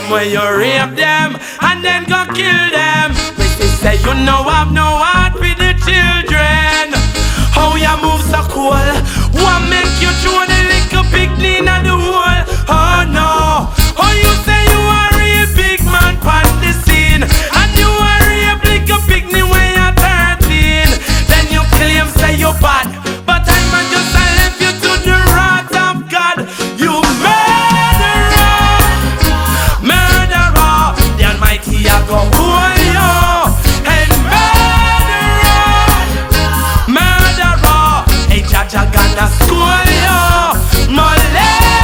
where you rape them and then go kill them. We say you know have no